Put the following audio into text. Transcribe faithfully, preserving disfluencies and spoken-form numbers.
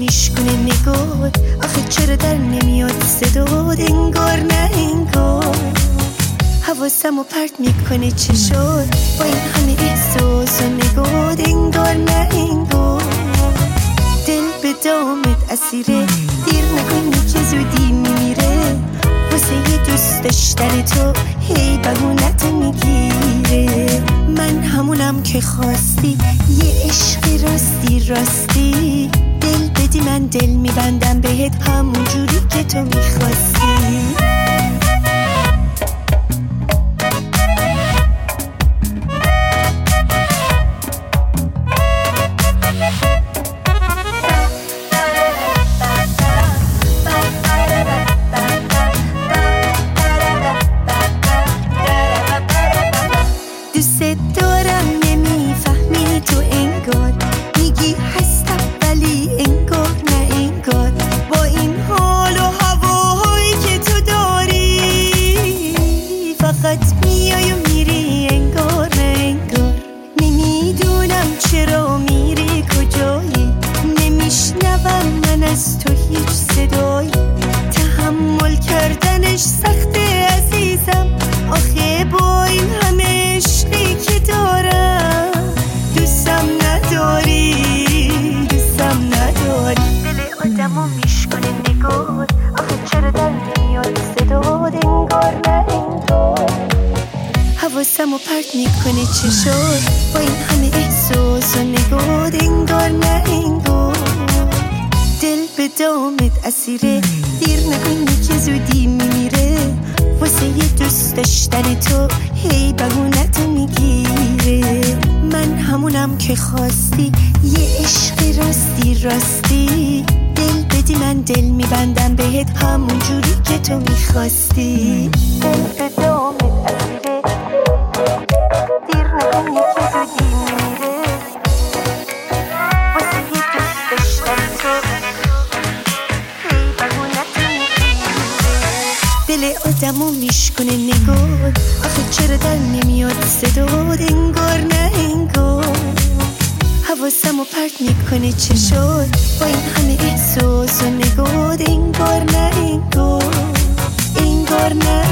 میشکنه نگات، آخه چرا در نمیاد صدات؟ انگار نه انگار حواسمو پرت میکنه چشات با این همه احساس و نگات. انگار نه انگار دل به دامت اسیره، دیر نکنی که زودی میمیره. واسه یه دوست داشتن تو هی بهونت میگیره. من همونم که خواستی، یه عشق راستی راستی. دل بدی من دل میبندم بهت همون جوری که تو میخواستی. از تو هیچ صدایی، تحمل کردنش سخته عزیزم. آخه با این همه عشقی که دارم دوستم نداری، دوستم نداری. دل آدمو میشکنه نگات، آخه چرا در نمیاد صدات؟ انگار نه انگار حواسمو پرت میکنه چشات با این همه احساس و نگات. انگار نه انگار دل به دامت اسیره، دیر نکنی که زودی میمیره. واسه یه دوست داشتن تو هی بهونت میگیره. من همونم که خواستی، یه عشق راستی راستی. دل بدی من دل میبندم بهت همون جوری که تو میخواستی. دل به دامت اسیره، دیر نکنی که زودی میمیره. واسه یه دوست داشتن تو دل آدمو میشکنه نگات، آخه چرا در نمیاد صدات؟ انگار نه انگار حواسمو پرت میکنه چشات با این همه احساس و نگات. انگار نه انگار انگار نه